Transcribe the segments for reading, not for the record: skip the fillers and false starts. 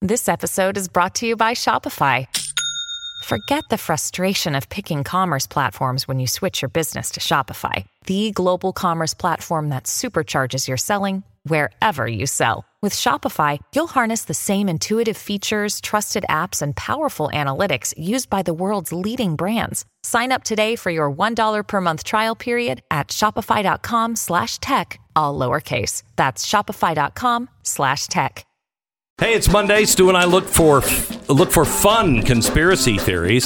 This episode is brought to you by Shopify. Forget the frustration of picking commerce platforms when you switch your business to Shopify, the global commerce platform that supercharges your selling wherever you sell. With Shopify, you'll harness the same intuitive features, trusted apps, and powerful analytics used by the world's leading brands. Sign up today for your $1 per month trial period at shopify.com/tech, all lowercase. That's shopify.com/tech. Hey, it's Monday. Stu and I look for fun conspiracy theories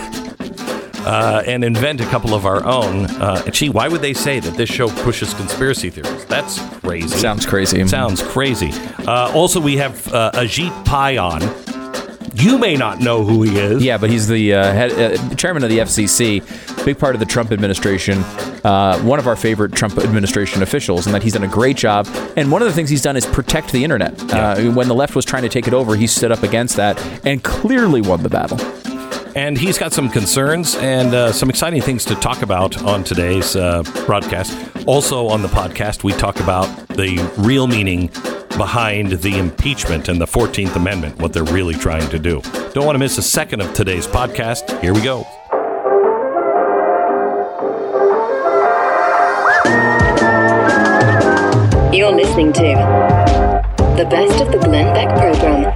and invent a couple of our own. Gee, why would they say that this show pushes conspiracy theories? That's crazy. Sounds crazy. Sounds crazy. Also, we have Ajit Pai on. You may not know who he is. Yeah, but he's the chairman of the FCC, big part of the Trump administration, one of our favorite Trump administration officials, and that he's done a great job. And one of the things he's done is protect the internet. When the left was trying to take it over, he stood up against that and clearly won the battle. And he's got some concerns and some exciting things to talk about on today's broadcast. Also on the podcast, we talk about the real meaning behind the impeachment and the 14th Amendment, what they're really trying to do. Don't want to miss a second of today's podcast. Here we go. You're listening to the best of the Glenn Beck program.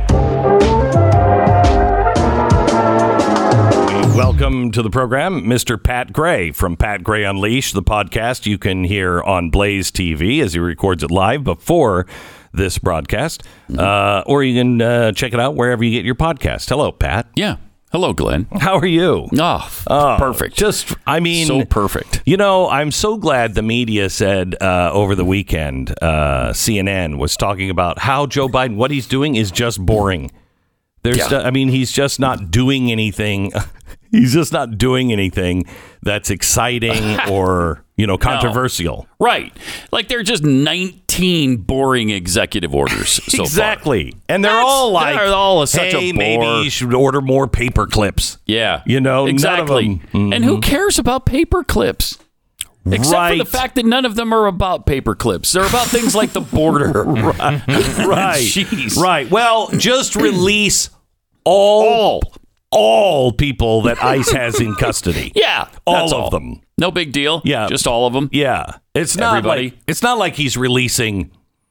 Welcome to the program, Mr. Pat Gray from Pat Gray Unleashed, the podcast you can hear on Blaze TV as he records it live before this broadcast, or you can check it out wherever you get your podcast. Hello, Pat. Yeah. Hello, Glenn. How are you? Oh, perfect. So perfect. You know, I'm so glad the media said over the weekend, CNN was talking about how Joe Biden, what he's doing is just boring. He's just not doing anything. He's just not doing anything that's exciting or, controversial. No. Right. Like they're just 19 boring executive orders so exactly. far. And they're all such a bore. Maybe you should order more paper clips. Yeah. None Exactly. of them. Mm-hmm. And who cares about paper clips? Except for the fact that none of them are about paper clips. They're about things like the border. Right. Jeez. Right. Well, just release all people that ICE has in custody. Yeah. All of them. No big deal. Yeah. Just all of them. Yeah. It's not everybody. It's not like he's releasing.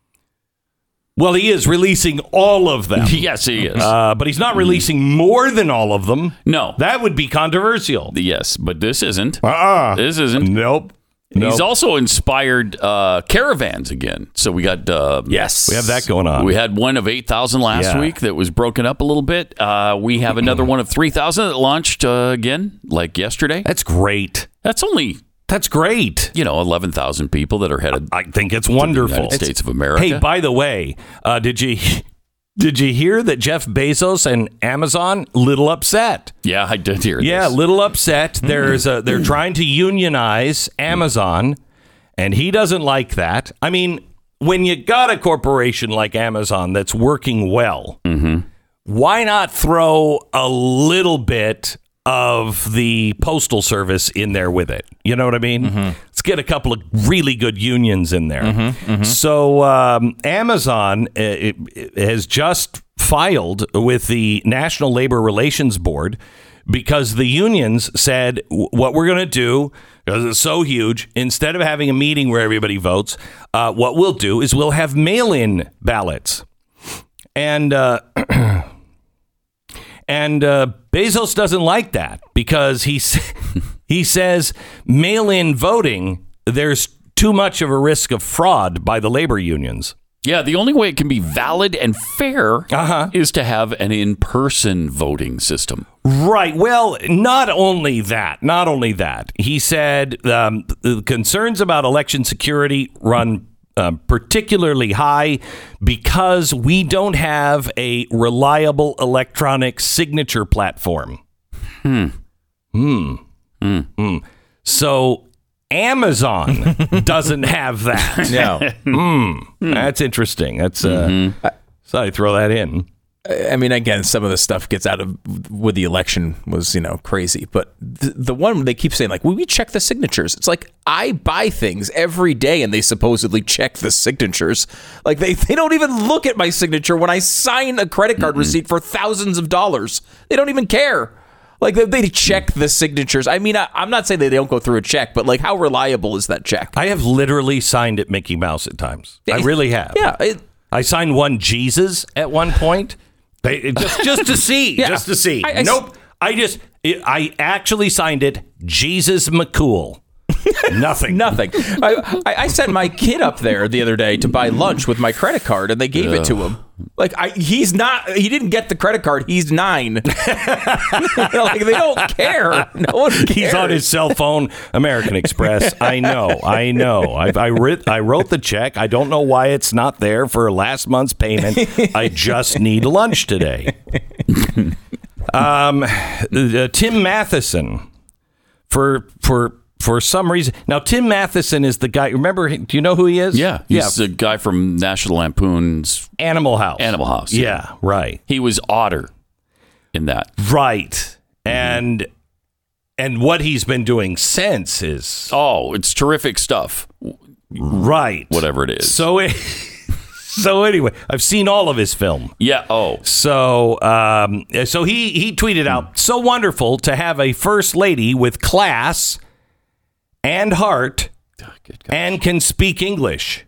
Well, he is releasing all of them. Yes, he is. But he's not releasing more than all of them. No. That would be controversial. Yes, but this isn't. This isn't. Nope. He's also inspired caravans again. So we got... yes. We have that going on. We had one of 8,000 last week that was broken up a little bit. We have another one of 3,000 that launched again, like yesterday. That's great. That's great. 11,000 people that are headed. I think it's wonderful. To the United States of America. Hey, by the way, did you hear that Jeff Bezos and Amazon little upset? Yeah, I did hear. Yeah, little upset. They're trying to unionize Amazon, and he doesn't like that. I mean, when you got a corporation like Amazon that's working well, why not throw a little bit of the postal service in there with it? You know what I mean? Let's get a couple of really good unions in there. So Amazon has just filed with the National Labor Relations Board because the unions said what we're going to do, because it's so huge, instead of having a meeting where everybody votes, what we'll do is we'll have mail-in ballots. And Bezos doesn't like that because he says mail-in voting, there's too much of a risk of fraud by the labor unions. Yeah, the only way it can be valid and fair is to have an in-person voting system. Right. Well, not only that. He said the concerns about election security run particularly high because we don't have a reliable electronic signature platform. So Amazon doesn't have that. No. That's interesting. That's so I throw that in. I mean, again, some of the stuff gets out of with the election was, crazy. But the one they keep saying, like, we check the signatures. It's like, I buy things every day and they supposedly check the signatures. Like, they don't even look at my signature when I sign a credit card receipt for thousands of dollars. They don't even care. Like, they check the signatures. I mean, I'm not saying they don't go through a check, but, like, how reliable is that check? I have literally signed at Mickey Mouse at times. I really have. Yeah. I signed one Jesus at one point. Just to see. Yeah. Just to see. Nope. I actually signed it Jesus McCool. Nothing. Nothing. I sent my kid up there the other day to buy lunch with my credit card, and they gave it to him. Like, he didn't get the credit card. He's 9. Like, they don't care. No one cares. He's on his cell phone, American Express. I know. I wrote the check. I don't know why it's not there for last month's payment. I just need lunch today. Tim Matheson, for some reason. Now, Tim Matheson is the guy. Remember, do you know who he is? Yeah. He's the guy from National Lampoon's Animal House. Yeah, right. He was Otter in that. Right. And what he's been doing since is... Oh, it's terrific stuff. Right. Whatever it is. So anyway, I've seen all of his film. Yeah. Oh. So he tweeted out, "So wonderful to have a first lady with class and heart and can speak English."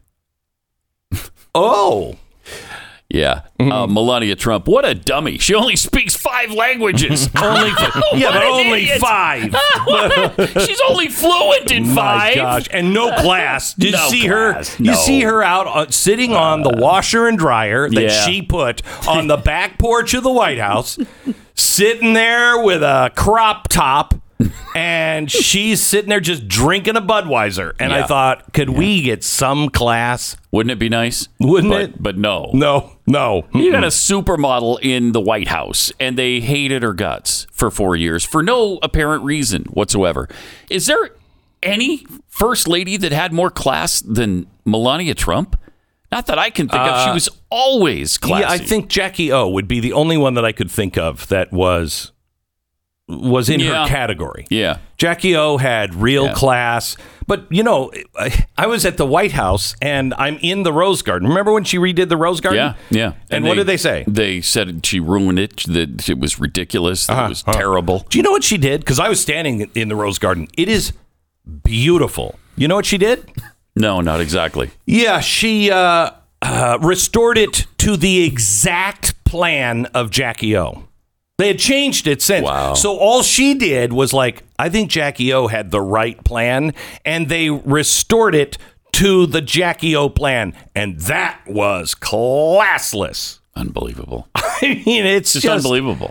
Oh. Yeah. Melania Trump, what a dummy. She only speaks 5 languages. Only 5. She's only fluent in 5. My gosh. And no class. Did you see class. her? You see her out sitting on the washer and dryer that she put on the back porch of the White House, sitting there with a crop top. And she's sitting there just drinking a Budweiser. And I thought, could we get some class? Wouldn't it be nice? Wouldn't it? But no. No. You got a supermodel in the White House, and they hated her guts for 4 years for no apparent reason whatsoever. Is there any first lady that had more class than Melania Trump? Not that I can think of. She was always classy. Yeah, I think Jackie O would be the only one that I could think of that was in her category. Yeah. Jackie O had real class. But, I was at the White House and I'm in the Rose Garden. Remember when she redid the Rose Garden? Yeah. And what did they say? They said she ruined it, that it was ridiculous, that it was terrible. Do you know what she did? Because I was standing in the Rose Garden. It is beautiful. You know what she did? No, not exactly. Yeah, she restored it to the exact plan of Jackie O. They had changed it since. Wow. So all she did was I think Jackie O had the right plan, and they restored it to the Jackie O plan. And that was classless. Unbelievable. I mean, it's just unbelievable.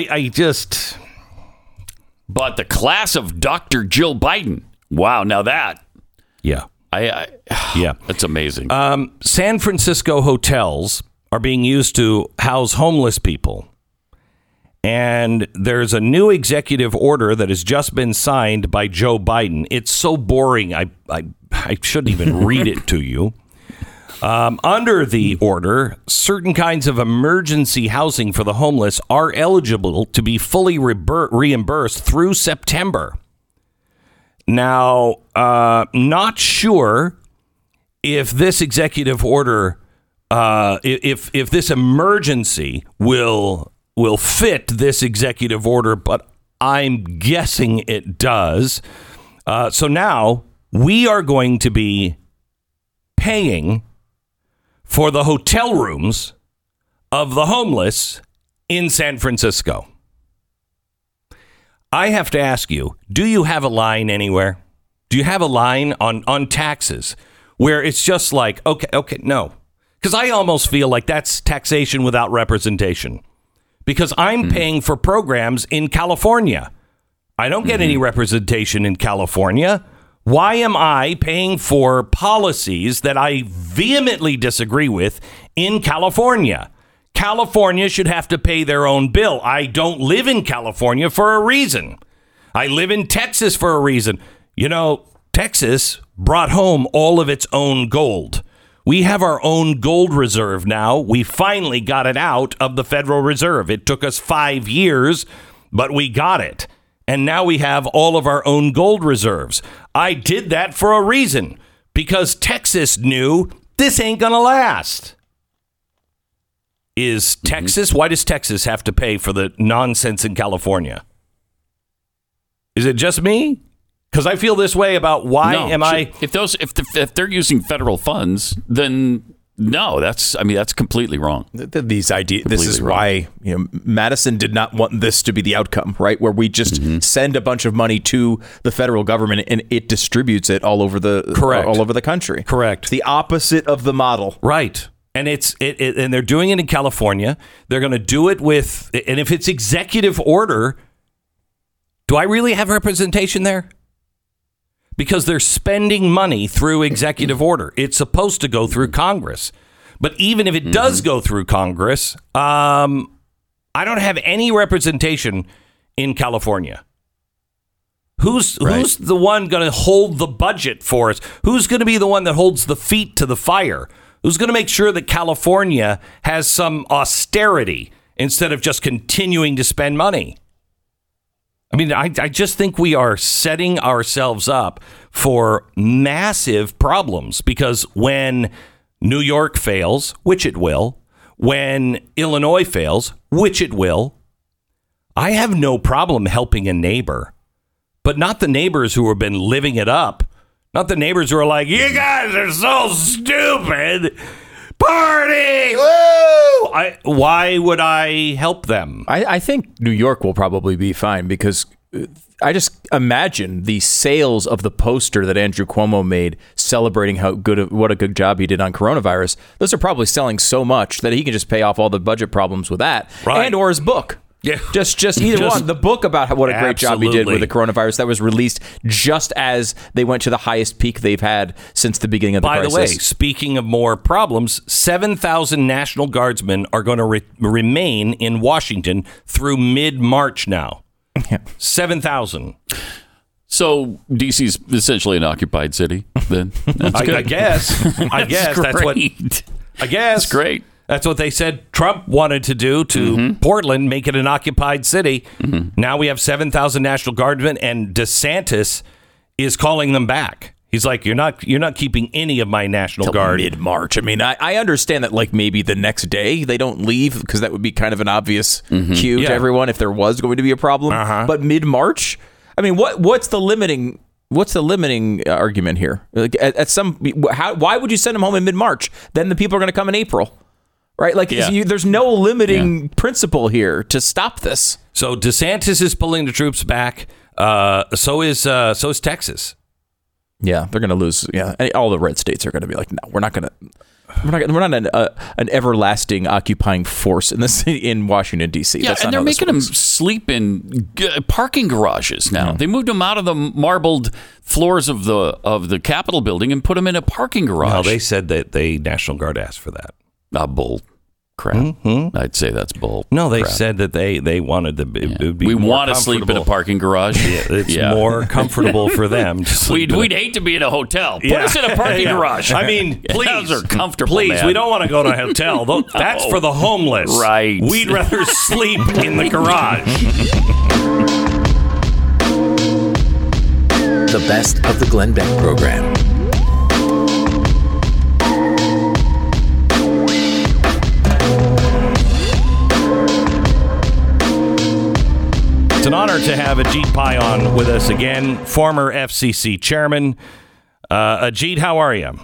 But the class of Dr. Jill Biden. Wow, now that. Yeah. Yeah. That's amazing. San Francisco hotels are being used to house homeless people. And there's a new executive order that has just been signed by Joe Biden. It's so boring, I shouldn't even read it to you. Under the order, certain kinds of emergency housing for the homeless are eligible to be fully reimbursed through September. Now, not sure if this executive order, if this emergency will fit this executive order, but I'm guessing it does. So now we are going to be paying for the hotel rooms of the homeless in San Francisco. I have to ask you, do you have a line anywhere? Do you have a line on taxes where it's just like, okay, no. Because I almost feel like that's taxation without representation. Because I'm paying for programs in California. I don't get any representation in California. Why am I paying for policies that I vehemently disagree with in California? California should have to pay their own bill. I don't live in California for a reason. I live in Texas for a reason. Texas brought home all of its own gold. We have our own gold reserve now. We finally got it out of the Federal Reserve. It took us 5 years, but we got it. And now we have all of our own gold reserves. I did that for a reason, because Texas knew this ain't going to last. Is Texas? Why does Texas have to pay for the nonsense in California? Is it just me? Because I feel this way about if they're using federal funds, then no, that's completely wrong. These ideas. This is why Madison did not want this to be the outcome, right? Where we just send a bunch of money to the federal government and it distributes it all over the country. Correct. It's the opposite of the model, right? And and they're doing it in California. They're going to do it and if it's executive order, do I really have representation there? Because they're spending money through executive order. It's supposed to go through Congress. But even if it does go through Congress, I don't have any representation in California. Who's the one going to hold the budget for us? Who's going to be the one that holds the feet to the fire? Who's going to make sure that California has some austerity instead of just continuing to spend money? I mean, I just think we are setting ourselves up for massive problems, because when New York fails, which it will, when Illinois fails, which it will, I have no problem helping a neighbor, but not the neighbors who have been living it up. Not the neighbors who are like, you guys are so stupid. Party! Woo! Why would I help them? I think New York will probably be fine, because I just imagine the sales of the poster that Andrew Cuomo made celebrating what a good job he did on coronavirus. Those are probably selling so much that he can just pay off all the budget problems with that, right. And or his book. Yeah, just either one. The book about what a great job he did with the coronavirus that was released just as they went to the highest peak they've had since the beginning of the crisis. By the way, speaking of more problems, 7,000 National Guardsmen are going to remain in Washington through mid-March now. 7,000. So DC's essentially an occupied city. Then I guess. That's what. I guess that's great. That's what they said Trump wanted to do to Portland, make it an occupied city. Now we have 7,000 National Guardsmen, and DeSantis is calling them back. He's like, you're not keeping any of my National Guard. Mid-March. I mean, I understand that, like, maybe the next day they don't leave, because that would be kind of an obvious cue to everyone if there was going to be a problem. But mid-March, I mean, what's the limiting argument here? Like, why would you send them home in mid-March? Then the people are going to come in April. Right? Like, there's no limiting principle here to stop this. So DeSantis is pulling the troops back. So is Texas. Yeah, they're going to lose. Yeah, all the red states are going to be like, no, we're not an everlasting occupying force in Washington D.C. Yeah, and they're making them sleep in parking garages now. They moved them out of the marbled floors of the Capitol building and put them in a parking garage. No, they said that the National Guard asked for that. Bull crap. I'd say that's bull. No, they crap. said that they wanted to. It would be we more want to sleep in a parking garage. It's more comfortable for them. We'd hate to be in a hotel. Put us in a parking garage. I mean, please, those are comfortable. Please, man. we don't want to go to a hotel. That's for the homeless. Right. We'd rather sleep in the garage. The best of the Glenn Beck program. It's an honor to have Ajit Pai on with us again, former FCC chairman. Ajit, how are you?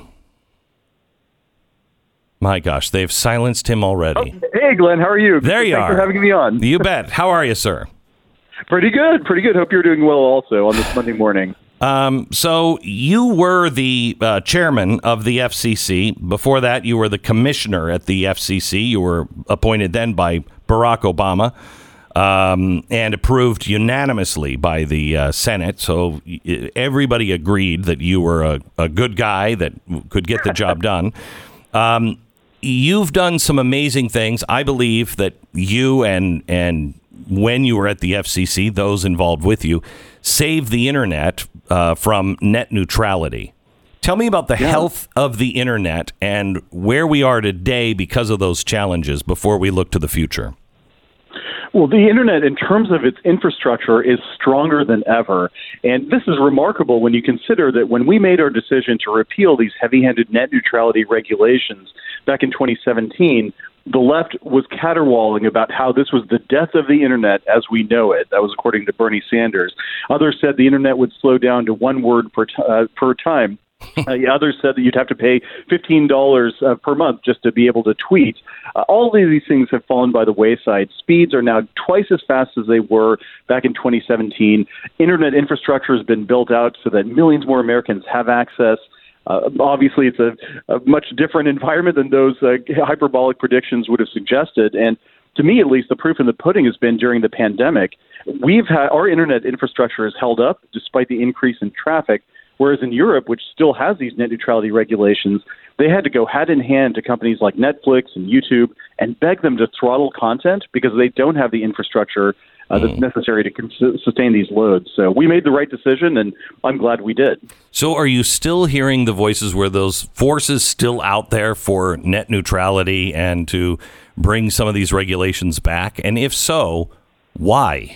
My gosh, they've silenced him already. Oh, hey, Glenn, how are you? There you are. Thanks for having me on. You bet. How are you, sir? Pretty good. Hope you're doing well also on this Monday morning. So you were the chairman of the FCC. Before that, you were the commissioner at the FCC. You were appointed then by Barack Obama. And approved unanimously by the Senate. So everybody agreed that you were a good guy that could get the job done. You've done some amazing things. I believe that you and when you were at the FCC, those involved with you, saved the internet from net neutrality. Tell me about the health of the internet and where we are today because of those challenges before we look to the future. Well, the internet, in terms of its infrastructure, is stronger than ever. And this is remarkable when you consider that when we made our decision to repeal these heavy-handed net neutrality regulations back in 2017, the left was caterwauling about how this was the death of the internet as we know it. That was according to Bernie Sanders. Others said the internet would slow down to one word per time. Others said that you'd have to pay $15 per month just to be able to tweet. All of these things have fallen by the wayside. Speeds are now twice as fast as they were back in 2017. Internet infrastructure has been built out so that millions more Americans have access. Obviously, it's a much different environment than those hyperbolic predictions would have suggested. And to me, at least, the proof in the pudding has been during the pandemic. Our internet infrastructure has held up despite the increase in traffic. Whereas in Europe, which still has these net neutrality regulations, they had to go hand in hand to companies like Netflix and YouTube and beg them to throttle content because they don't have the infrastructure that's necessary to sustain these loads. So we made the right decision, and I'm glad we did. So are you still hearing the voices where those forces still out there for net neutrality and to bring some of these regulations back? And if so, why?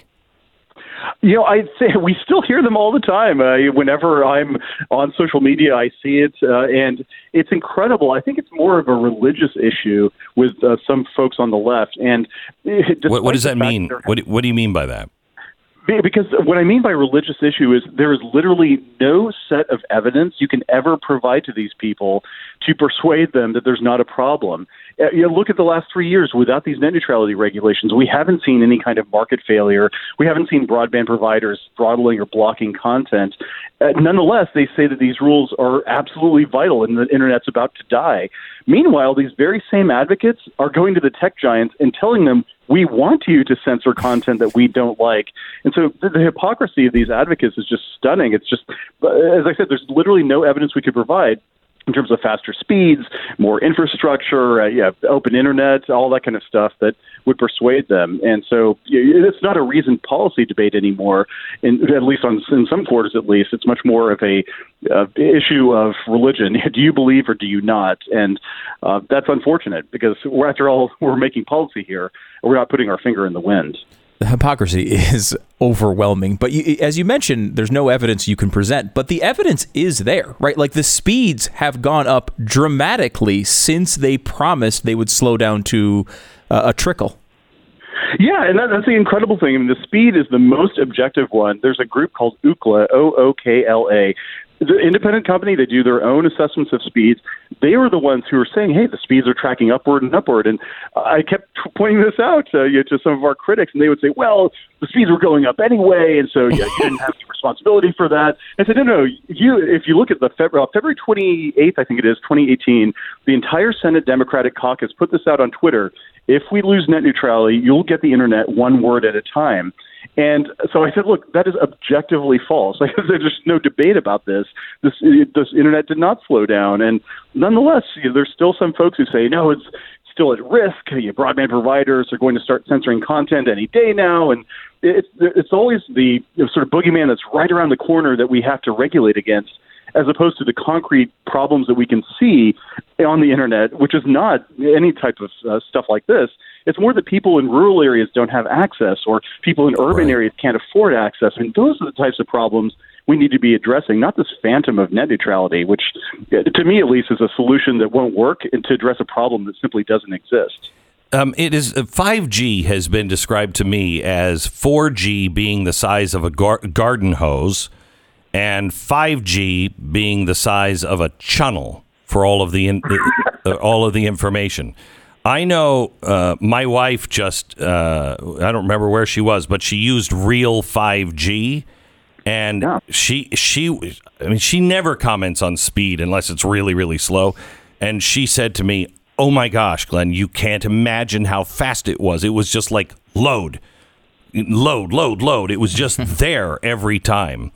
I'd say we still hear them all the time. Whenever I'm on social media, I see it, and it's incredible. I think it's more of a religious issue with some folks on the left. And what does that mean? What do you mean by that? Because what I mean by religious issue is there is literally no set of evidence you can ever provide to these people to persuade them that there's not a problem. Look at the last 3 years without these net neutrality regulations. We haven't seen any kind of market failure. We haven't seen broadband providers throttling or blocking content. Nonetheless, they say that these rules are absolutely vital and the internet's about to die. Meanwhile, these very same advocates are going to the tech giants and telling them, we want you to censor content that we don't like. And so the hypocrisy of these advocates is just stunning. It's just, as I said, there's literally no evidence we could provide in terms of faster speeds, more infrastructure, open internet, all that kind of stuff that would persuade them. And so it's not a reasoned policy debate anymore, at least in some quarters at least. It's much more of a issue of religion. Do you believe or do you not? And that's unfortunate because, after all, we're making policy here. We're not putting our finger in the wind. The hypocrisy is overwhelming. But as you mentioned, there's no evidence you can present. But the evidence is there, right? Like the speeds have gone up dramatically since they promised they would slow down to a trickle. Yeah, and that's the incredible thing. I mean, the speed is the most objective one. There's a group called Ookla, Ookla. The independent company, they do their own assessments of speeds. They were the ones who were saying, hey, the speeds are tracking upward and upward. And I kept pointing this out to some of our critics, and they would say, well, the speeds were going up anyway, and so you didn't have the responsibility for that. I said, no, if you look at the February 28th, I think it is, 2018, the entire Senate Democratic caucus put this out on Twitter. If we lose net neutrality, you'll get the internet one word at a time. And so I said, look, that is objectively false. Like, there's just no debate about this. This internet did not slow down. And nonetheless, there's still some folks who say, no, it's still at risk. Broadband providers are going to start censoring content any day now. And it's always the sort of boogeyman that's right around the corner that we have to regulate against, as opposed to the concrete problems that we can see on the internet, which is not any type of stuff like this. It's more that people in rural areas don't have access, or people in urban areas can't afford access. I mean, those are the types of problems we need to be addressing, not this phantom of net neutrality, which, to me at least, is a solution that won't work to address a problem that simply doesn't exist. It is 5G has been described to me as 4G being the size of a garden hose, and 5G being the size of a channel for all of the information. I know my wife just, I don't remember where she was, but she used real 5G, and she never comments on speed unless it's really, really slow. And she said to me, oh my gosh, Glenn, you can't imagine how fast it was. It was just like load. It was just there every time.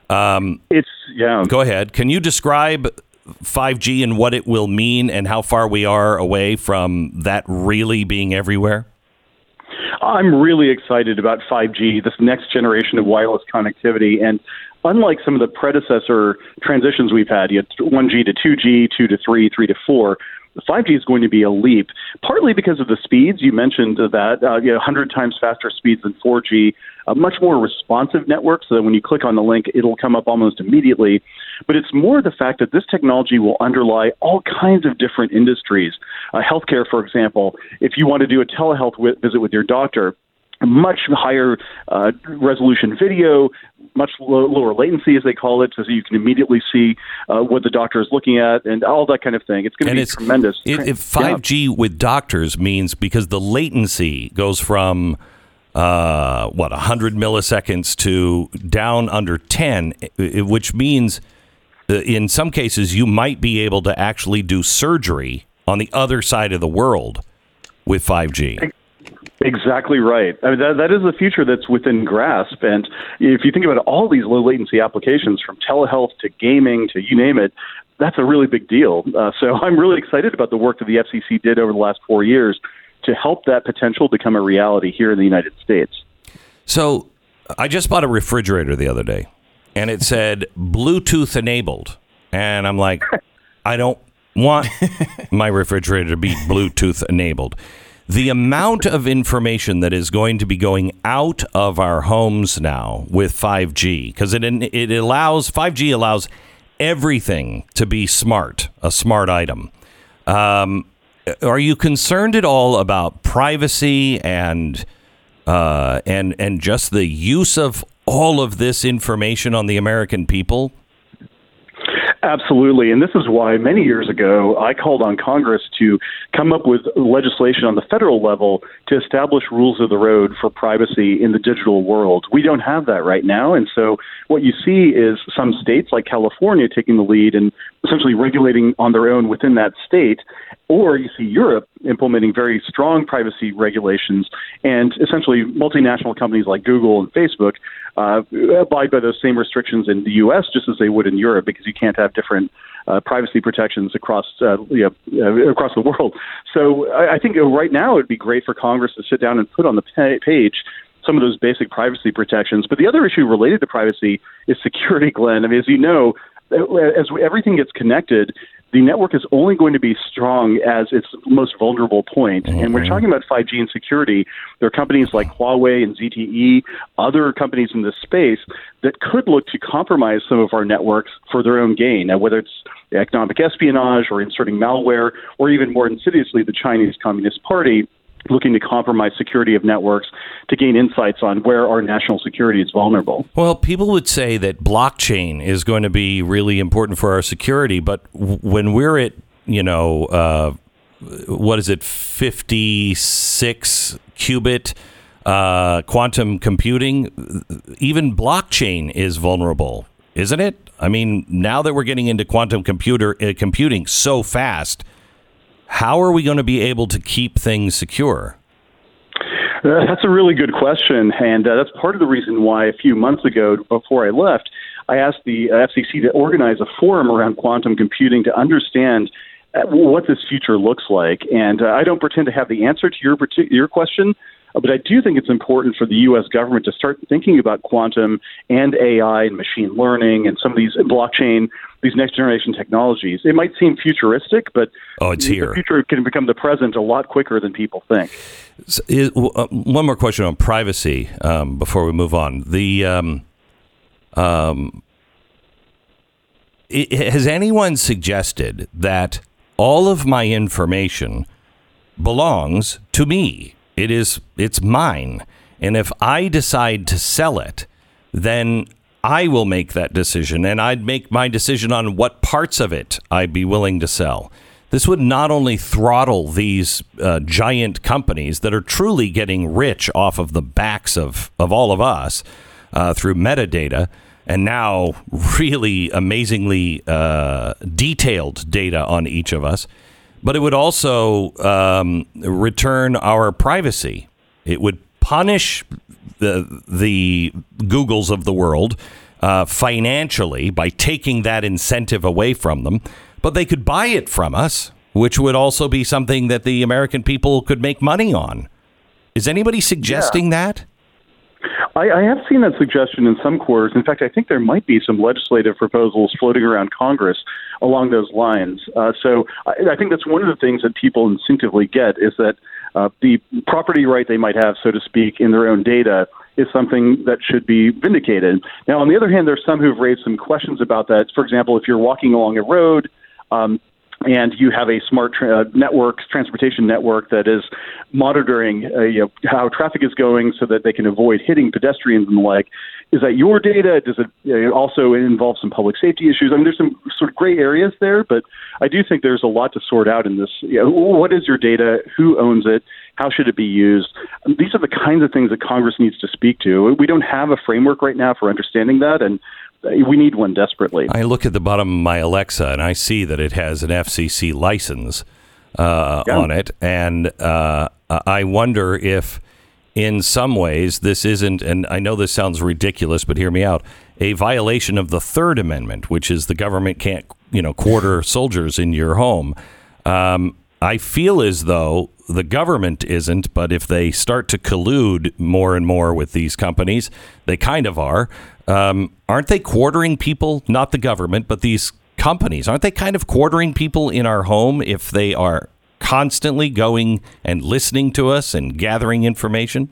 Go ahead. Can you describe 5G and what it will mean and how far we are away from that really being everywhere? I'm really excited about 5G, this next generation of wireless connectivity. And unlike some of the predecessor transitions we've had, you had 1G to 2G, 2 to 3, 3 to 4. 5G is going to be a leap, partly because of the speeds. You mentioned that, 100 times faster speeds than 4G, a much more responsive network, so that when you click on the link, it'll come up almost immediately. But it's more the fact that this technology will underlie all kinds of different industries. Healthcare, for example, if you want to do a telehealth visit with your doctor, a much higher resolution video, much lower latency, as they call it, so you can immediately see what the doctor is looking at and all that kind of thing. It's going to be tremendous. If 5G with doctors means, because the latency goes from 100 milliseconds to down under 10, which means in some cases you might be able to actually do surgery on the other side of the world with 5G. Exactly right. I mean, that is the future that's within grasp. And if you think about all these low latency applications, from telehealth to gaming to you name it, that's a really big deal. So I'm really excited about the work that the FCC did over the last 4 years to help that potential become a reality here in the United States. So I just bought a refrigerator the other day, and it said Bluetooth enabled. And I'm like, I don't want my refrigerator to be Bluetooth enabled. The amount of information that is going to be going out of our homes now with 5G, because 5G allows everything to be smart, a smart item. Are you concerned at all about privacy and just the use of all of this information on the American people? Absolutely. And this is why many years ago I called on Congress to come up with legislation on the federal level to establish rules of the road for privacy in the digital world. We don't have that right now. And so what you see is some states like California taking the lead and essentially regulating on their own within that state. Or you see Europe implementing very strong privacy regulations, and essentially multinational companies like Google and Facebook abide by those same restrictions in the U.S. just as they would in Europe, because you can't have different privacy protections across the world. So I think right now it would be great for Congress to sit down and put on the page some of those basic privacy protections. But the other issue related to privacy is security, Glenn. I mean, as you know, as everything gets connected, the network is only going to be strong as its most vulnerable point. Mm-hmm. And we're talking about 5G and security. There are companies like Huawei and ZTE, other companies in this space that could look to compromise some of our networks for their own gain. Now, whether it's economic espionage or inserting malware, or even more insidiously, the Chinese Communist Party looking to compromise security of networks to gain insights on where our national security is vulnerable. Well, people would say that blockchain is going to be really important for our security, but when we're at, 56 qubit quantum computing, even blockchain is vulnerable, isn't it? I mean, now that we're getting into quantum computing so fast, how are we going to be able to keep things secure? That's a really good question, and that's part of the reason why a few months ago, before I left, I asked the FCC to organize a forum around quantum computing to understand what this future looks like. And I don't pretend to have the answer to your question, but I do think it's important for the U.S. government to start thinking about quantum and AI and machine learning and some of these blockchain, these next generation technologies. It might seem futuristic, but it's here. The future can become the present a lot quicker than people think. One more question on privacy before we move on. Has anyone suggested that all of my information belongs to me? It's mine. And if I decide to sell it, then I will make that decision, and I'd make my decision on what parts of it I'd be willing to sell. This would not only throttle these giant companies that are truly getting rich off of the backs of all of us through metadata, and now really amazingly detailed data on each of us, but it would also return our privacy. It would punish the Googles of the world financially by taking that incentive away from them, but they could buy it from us, which would also be something that the American people could make money on. Is anybody suggesting that? I have seen that suggestion in some quarters. In fact, I think there might be some legislative proposals floating around Congress along those lines. So I think that's one of the things that people instinctively get is that the property right they might have, so to speak, in their own data is something that should be vindicated. Now, on the other hand, there's some who've raised some questions about that. For example, if you're walking along a road, and you have a smart transportation network that is monitoring how traffic is going so that they can avoid hitting pedestrians and the like. Is that your data? Does it also involve some public safety issues? I mean, there's some sort of gray areas there, but I do think there's a lot to sort out in this. What is your data? Who owns it? How should it be used? These are the kinds of things that Congress needs to speak to. We don't have a framework right now for understanding that, and we need one desperately. I look at the bottom of my Alexa and I see that it has an FCC license on it. And I wonder if in some ways this isn't, and I know this sounds ridiculous, but hear me out, a violation of the Third Amendment, which is the government can't, quarter soldiers in your home. I feel as though the government isn't, but if they start to collude more and more with these companies, they kind of are. Aren't they quartering people, not the government, but these companies? Aren't they kind of quartering people in our home if they are constantly going and listening to us and gathering information?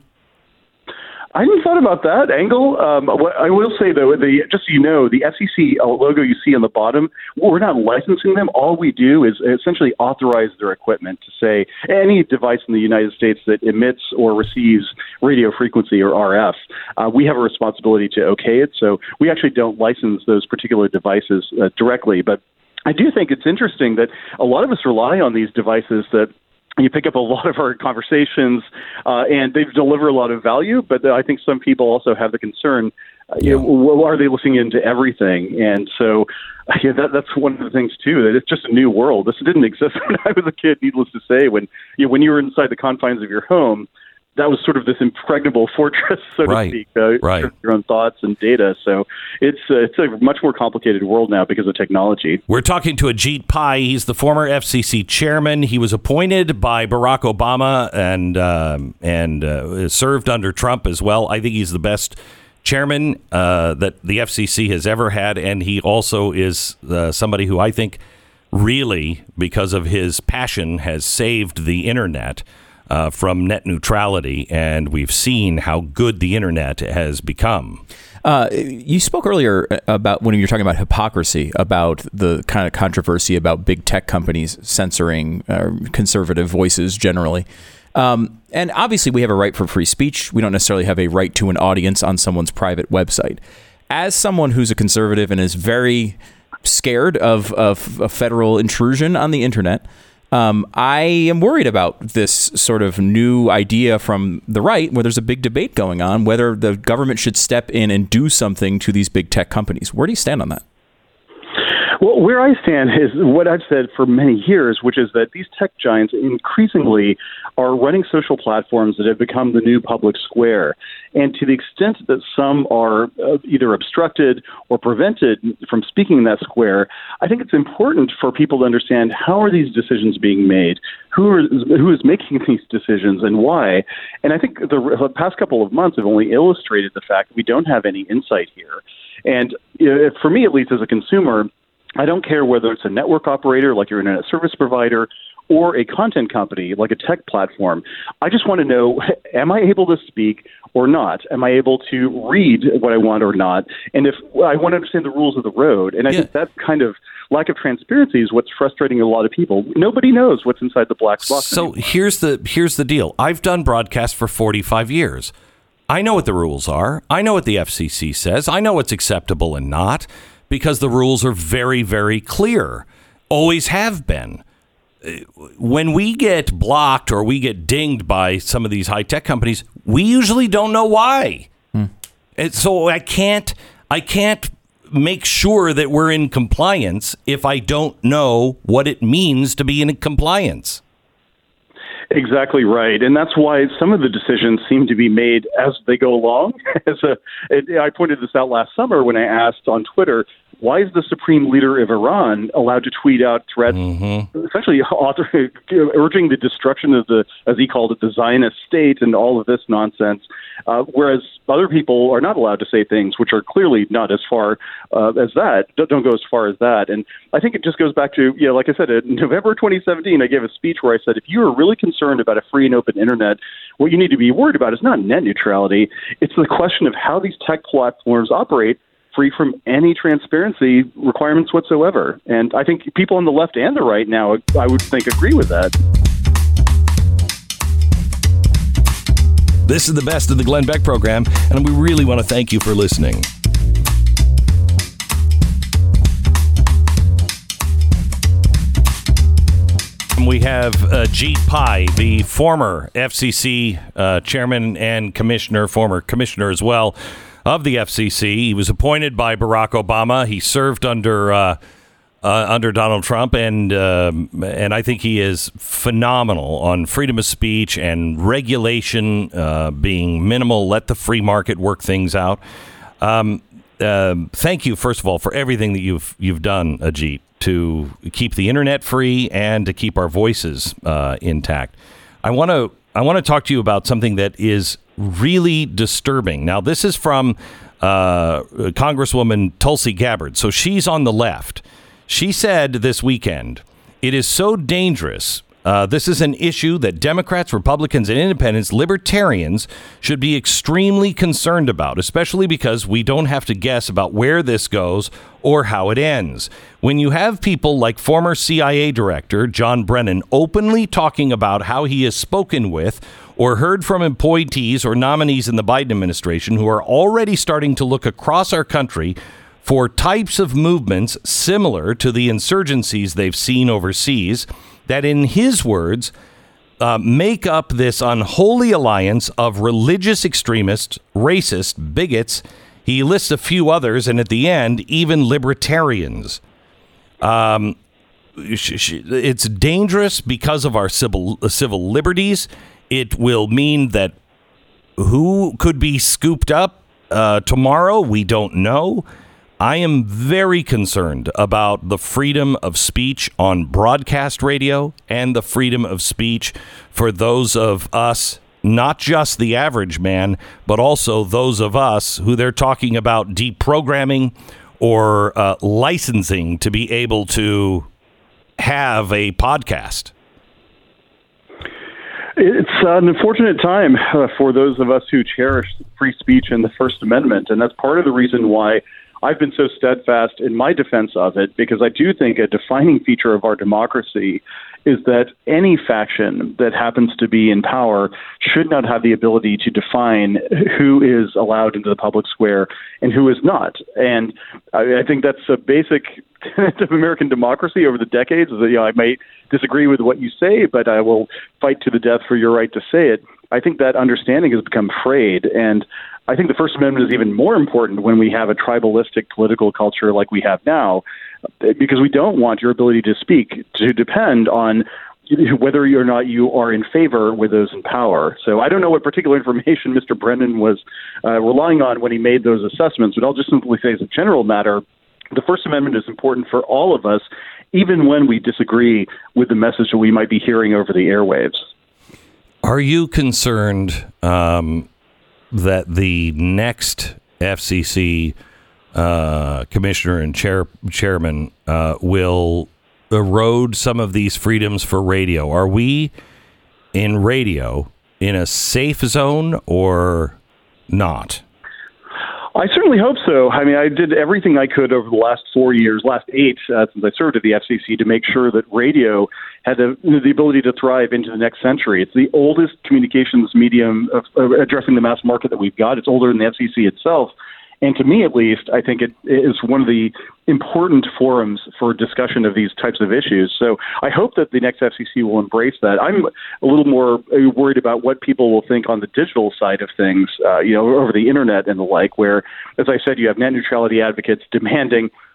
I hadn't thought about that angle. What I will say, though, just so you know, the FCC logo you see on the bottom, we're not licensing them. All we do is essentially authorize their equipment to say any device in the United States that emits or receives radio frequency or RF, we have a responsibility to okay it. So we actually don't license those particular devices directly. But I do think it's interesting that a lot of us rely on these devices that you pick up a lot of our conversations, and they deliver a lot of value. But I think some people also have the concern, are they listening into everything? And so that's one of the things, too, that it's just a new world. This didn't exist when I was a kid, needless to say. When you were inside the confines of your home, that was sort of this impregnable fortress, so to speak, your own thoughts and data. So it's a much more complicated world now because of technology. We're talking to Ajit Pai. He's the former FCC chairman. He was appointed by Barack Obama and served under Trump as well. I think he's the best chairman that the FCC has ever had, and he also is somebody who I think really, because of his passion, has saved the internet from net neutrality, and we've seen how good the internet has become. You spoke earlier about when you were talking about hypocrisy, about the kind of controversy about big tech companies censoring conservative voices generally. And obviously we have a right for free speech. We don't necessarily have a right to an audience on someone's private website. As someone who's a conservative and is very scared of a federal intrusion on the internet, I am worried about this sort of new idea from the right where there's a big debate going on whether the government should step in and do something to these big tech companies. Where do you stand on that? Well, where I stand is what I've said for many years, which is that these tech giants increasingly are running social platforms that have become the new public square. And to the extent that some are either obstructed or prevented from speaking in that square, I think it's important for people to understand how are these decisions being made, who is making these decisions, and why. And I think the past couple of months have only illustrated the fact that we don't have any insight here. And for me, at least as a consumer, I don't care whether it's a network operator like your internet service provider or a content company like a tech platform. I just want to know, am I able to speak or not? Am I able to read what I want or not? And if I want to understand the rules of the road. And I think that kind of lack of transparency is what's frustrating a lot of people. Nobody knows what's inside the black box. So here's the deal. I've done broadcast for 45 years. I know what the rules are. I know what the FCC says. I know what's acceptable and not, because the rules are very, very clear. Always have been. When we get blocked or we get dinged by some of these high-tech companies, we usually don't know why. And so I can't make sure that we're in compliance if I don't know what it means to be in compliance. Exactly right. And that's why some of the decisions seem to be made as they go along. I pointed this out last summer when I asked on Twitter, why is the supreme leader of Iran allowed to tweet out threats, essentially urging the destruction of the, as he called it, the Zionist state and all of this nonsense, whereas other people are not allowed to say things which are clearly not as far as that, don't go as far as that. And I think it just goes back to, like I said, in November 2017, I gave a speech where I said, if you are really concerned about a free and open internet, what you need to be worried about is not net neutrality. It's the question of how these tech platforms operate, free from any transparency requirements whatsoever. And I think people on the left and the right now, I would think, agree with that. This is the best of the Glenn Beck program, and we really want to thank you for listening. We have Jeet Pai, the former FCC chairman and former commissioner as well of the FCC. He was appointed by Barack Obama. He served under Donald Trump, and I think he is phenomenal on freedom of speech and regulation being minimal. Let the free market work things out. Thank you, first of all, for everything that you've done, Ajit, to keep the internet free and to keep our voices intact. I want to talk to you about something that is really disturbing. Now, this is from Congresswoman Tulsi Gabbard. So she's on the left. She said this weekend, it is so dangerous. This is an issue that Democrats, Republicans, and independents, libertarians should be extremely concerned about, especially because we don't have to guess about where this goes or how it ends. When you have people like former CIA Director John Brennan openly talking about how he is spoken with or heard from appointees or nominees in the Biden administration who are already starting to look across our country for types of movements similar to the insurgencies they've seen overseas, that in his words, make up this unholy alliance of religious extremists, racists, bigots. He lists a few others, and at the end, even libertarians. It's dangerous because of our civil liberties. It will mean that who could be scooped up tomorrow, we don't know. I am very concerned about the freedom of speech on broadcast radio and the freedom of speech for those of us, not just the average man, but also those of us who they're talking about deprogramming or licensing to be able to have a podcast. It's an unfortunate time for those of us who cherish free speech and the First Amendment, and that's part of the reason why I've been so steadfast in my defense of it, because I do think a defining feature of our democracy is that any faction that happens to be in power should not have the ability to define who is allowed into the public square and who is not. And I think that's a basic tenet of American democracy over the decades. I might disagree with what you say, but I will fight to the death for your right to say it. I think that understanding has become frayed, and I think the First Amendment is even more important when we have a tribalistic political culture like we have now, because we don't want your ability to speak to depend on whether or not you are in favor with those in power. So I don't know what particular information Mr. Brennan was relying on when he made those assessments, but I'll just simply say as a general matter, the First Amendment is important for all of us, even when we disagree with the message that we might be hearing over the airwaves. Are you concerned that the next FCC commissioner and chairman will erode some of these freedoms for radio? Are we in radio in a safe zone or not? I certainly hope so. I mean, I did everything I could over the last 4 years, last 8, since I served at the FCC, to make sure that radio had the ability to thrive into the next century. It's the oldest communications medium of addressing the mass market that we've got. It's older than the FCC itself. And to me, at least, I think it is one of the important forums for discussion of these types of issues. So I hope that the next FCC will embrace that. I'm a little more worried about what people will think on the digital side of things, over the internet and the like, where, as I said, you have net neutrality advocates demanding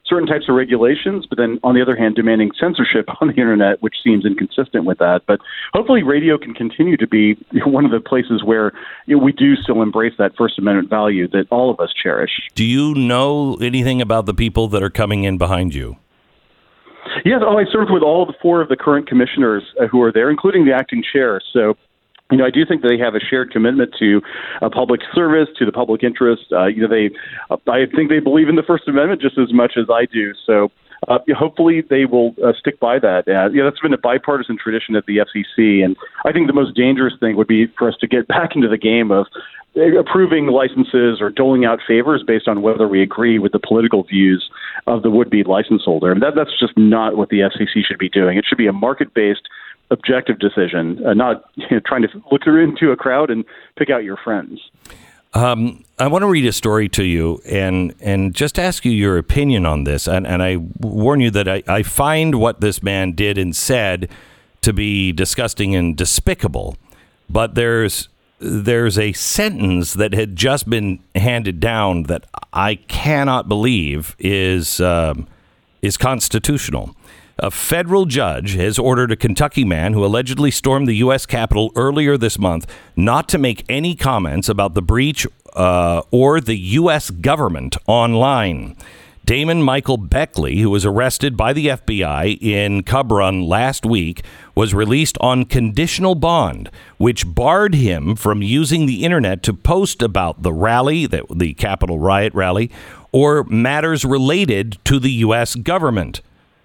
certain types of regulations, but then on the other hand, demanding censorship on the internet, which seems inconsistent with that. But hopefully radio can continue to be one of the places where we do still embrace that First Amendment value that all of us cherish. Do you know anything about the people that are coming in behind you? Yes, I served with all four of the current commissioners who are there, including the acting chair. So, I do think they have a shared commitment to public service, to the public interest. I think they believe in the First Amendment just as much as I do. So hopefully they will stick by that. That's been a bipartisan tradition at the FCC. And I think the most dangerous thing would be for us to get back into the game of approving licenses or doling out favors based on whether we agree with the political views of the would-be license holder. And that's just not what the FCC should be doing. It should be a market-based, objective decision, not trying to look into a crowd and pick out your friends. I want to read a story to you and just ask you your opinion on this. And I warn you that I find what this man did and said to be disgusting and despicable. But there's a sentence that had just been handed down that I cannot believe is constitutional. A federal judge has ordered a Kentucky man who allegedly stormed the U.S. Capitol earlier this month not to make any comments about the breach or the U.S. government online. Damon Michael Beckley, who was arrested by the FBI in Cub Run last week, was released on conditional bond, which barred him from using the internet to post about the rally, the Capitol riot rally, or matters related to the U.S. government.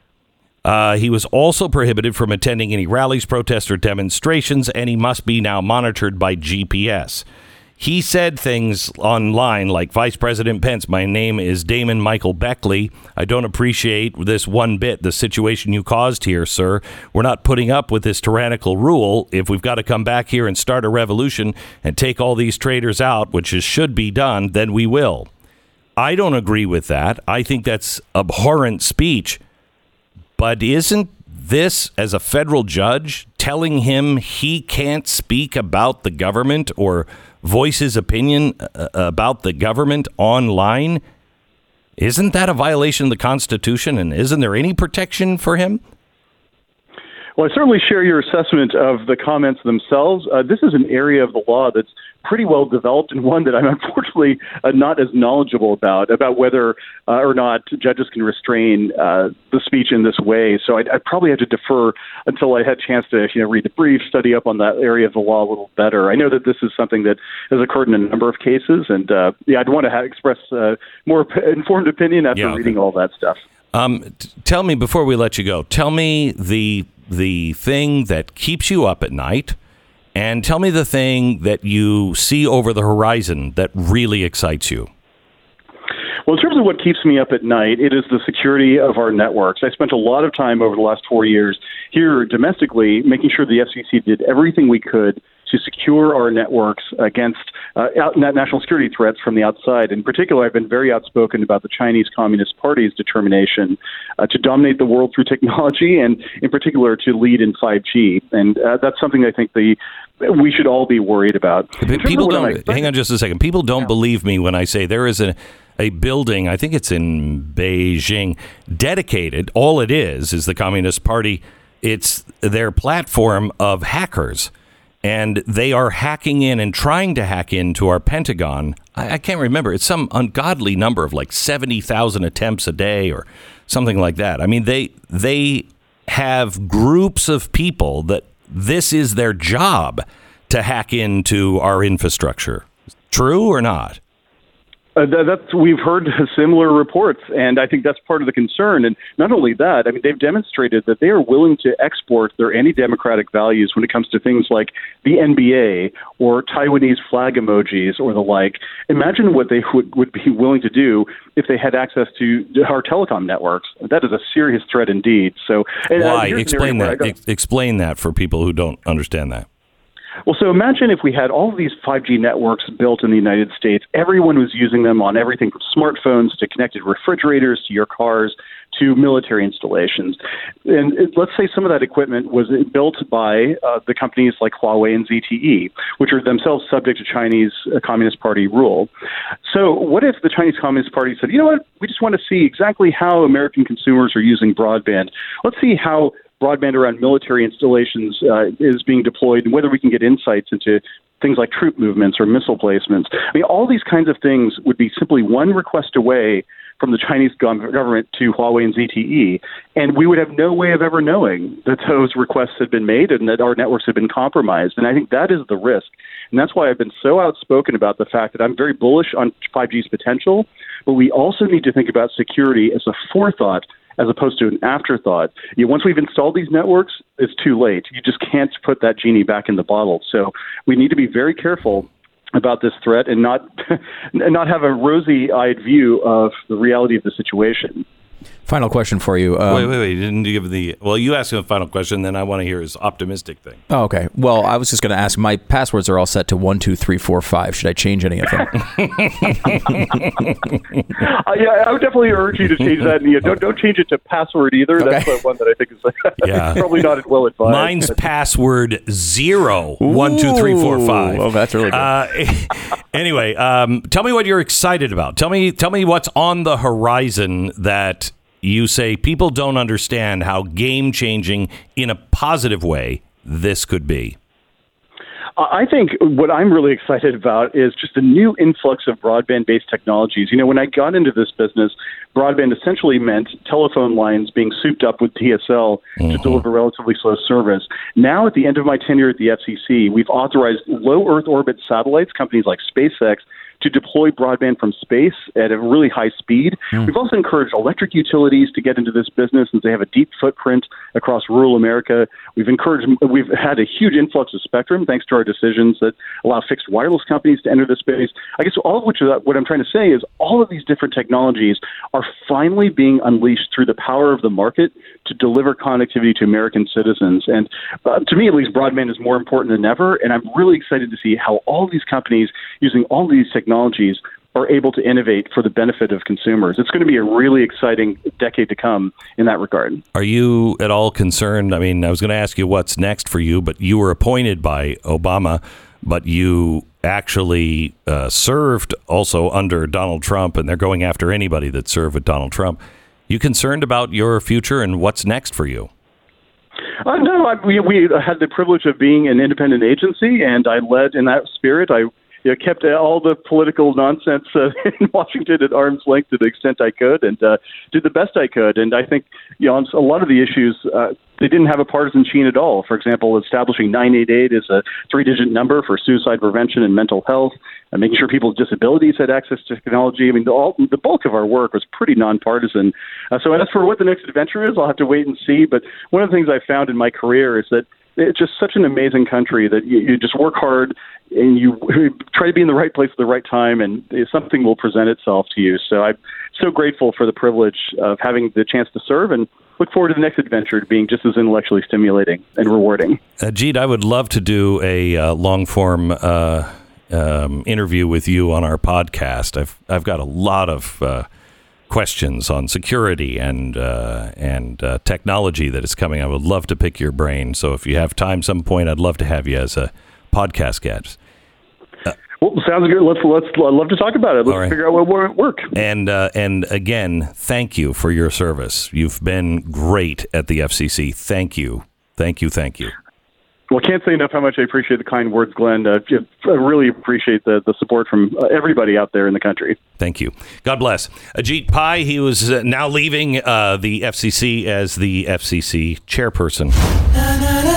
He was also prohibited from attending any rallies, protests, or demonstrations, and he must be now monitored by GPS. He said things online like, Vice President Pence, my name is Damon Michael Beckley. I don't appreciate this one bit, the situation you caused here, sir. We're not putting up with this tyrannical rule. If we've got to come back here and start a revolution and take all these traitors out, which should be done, then we will. I don't agree with that. I think that's abhorrent speech. But isn't this, as a federal judge, telling him he can't speak about the government or voice his opinion about the government online? Isn't that a violation of the Constitution? And isn't there any protection for him? Well, I certainly share your assessment of the comments themselves. This is an area of the law that's pretty well developed and one that I'm unfortunately not as knowledgeable about whether or not judges can restrain the speech in this way. So I'd probably have to defer until I had a chance to read the brief, study up on that area of the law a little better. I know that this is something that has occurred in a number of cases, and I'd want to express more informed opinion after reading all that stuff. Tell me, before we let you go, tell me the thing that keeps you up at night, and tell me the thing that you see over the horizon that really excites you. Well, in terms of what keeps me up at night, it is the security of our networks. I spent a lot of time over the last 4 years here domestically making sure the FCC did everything we could to secure our networks against national security threats from the outside. In particular, I've been very outspoken about the Chinese Communist Party's determination to dominate the world through technology, and in particular to lead in 5G. And that's something I think we should all be worried about. People don't. Hang on just a second. People don't believe me when I say there is a building, I think it's in Beijing, dedicated. All it is the Communist Party. It's their platform of hackers. And they are hacking in and trying to hack into our Pentagon. I can't remember. It's some ungodly number of like 70,000 attempts a day or something like that. I mean, they have groups of people that this is their job to hack into our infrastructure. True or not? We've heard similar reports, and I think that's part of the concern. And not only that, I mean, they've demonstrated that they are willing to export their anti-democratic values when it comes to things like the NBA or Taiwanese flag emojis or the like. Imagine what they would be willing to do if they had access to our telecom networks. That is a serious threat indeed. So, why? Explain that. Explain that for people who don't understand that. Well, so imagine if we had all of these 5G networks built in the United States. Everyone was using them on everything from smartphones to connected refrigerators to your cars to military installations. And let's say some of that equipment was built by the companies like Huawei and ZTE, which are themselves subject to Chinese Communist Party rule. So what if the Chinese Communist Party said, you know what, we just want to see exactly how American consumers are using broadband. Let's see how broadband around military installations is being deployed and whether we can get insights into things like troop movements or missile placements. I mean, all these kinds of things would be simply one request away from the Chinese government to Huawei and ZTE, and we would have no way of ever knowing that those requests had been made and that our networks had been compromised. And I think that is the risk. And that's why I've been so outspoken about the fact that I'm very bullish on 5G's potential, but we also need to think about security as a forethought as opposed to an afterthought. Once we've installed these networks, it's too late. You just can't put that genie back in the bottle. So we need to be very careful about this threat and not have a rosy-eyed view of the reality of the situation. Final question for you. Wait. You didn't give the... Well, you asked him a final question, then I want to hear his optimistic thing. Oh, okay. Well, I was just going to ask, my passwords are all set to 1, 2, 3, 4, 5. Should I change any of them? Yeah, I would definitely urge you to change that. And, don't change it to password either. Okay. That's the one that I think is probably not as well advised. Mine's password 0, 1, 2, 3, 4, 5. Oh, that's really good. Anyway, tell me what you're excited about. Tell me what's on the horizon that you say people don't understand how game-changing in a positive way this could be. I think what I'm really excited about is just the new influx of broadband-based technologies. When I got into this business, broadband essentially meant telephone lines being souped up with DSL to deliver relatively slow service. Now, at the end of my tenure at the FCC, we've authorized low Earth orbit satellites, companies like SpaceX, to deploy broadband from space at a really high speed. We've also encouraged electric utilities to get into this business since they have a deep footprint across rural America. We've had a huge influx of spectrum thanks to our decisions that allow fixed wireless companies to enter the space. I guess all of which, what I'm trying to say is all of these different technologies are finally being unleashed through the power of the market to deliver connectivity to American citizens. And to me, at least, broadband is more important than ever. And I'm really excited to see how all these companies using all these technologies are able to innovate for the benefit of consumers. It's going to be a really exciting decade to come in that regard. Are you at all concerned? I mean, I was going to ask you what's next for you, but you were appointed by Obama, but you actually served also under Donald Trump, and they're going after anybody that served with Donald Trump. You concerned about your future and what's next for you? No, we had the privilege of being an independent agency, and I led in that spirit. I kept all the political nonsense in Washington at arm's length to the extent I could, and did the best I could. And I think, on a lot of the issues, they didn't have a partisan sheen at all. For example, establishing 988 as a 3-digit number for suicide prevention and mental health, and making sure people with disabilities had access to technology. I mean, the bulk of our work was pretty nonpartisan. So as for what the next adventure is, I'll have to wait and see. But one of the things I found in my career is that it's just such an amazing country that you just work hard and you try to be in the right place at the right time, and something will present itself to you. So I'm so grateful for the privilege of having the chance to serve, and look forward to the next adventure being just as intellectually stimulating and rewarding. Jeet, I would love to do a long-form interview with you on our podcast. I've got a lot of questions on security and technology that is coming. I would love to pick your brain. So if you have time some point, I'd love to have you as a podcast guest. Well, sounds good. I'd love to talk about it. Let's figure out what won't work. And again, thank you for your service. You've been great at the FCC. Thank you. Thank you. Well, I can't say enough how much I appreciate the kind words, Glenn. I really appreciate the support from everybody out there in the country. Thank you. God bless. Ajit Pai, he was now leaving the FCC as the FCC chairperson.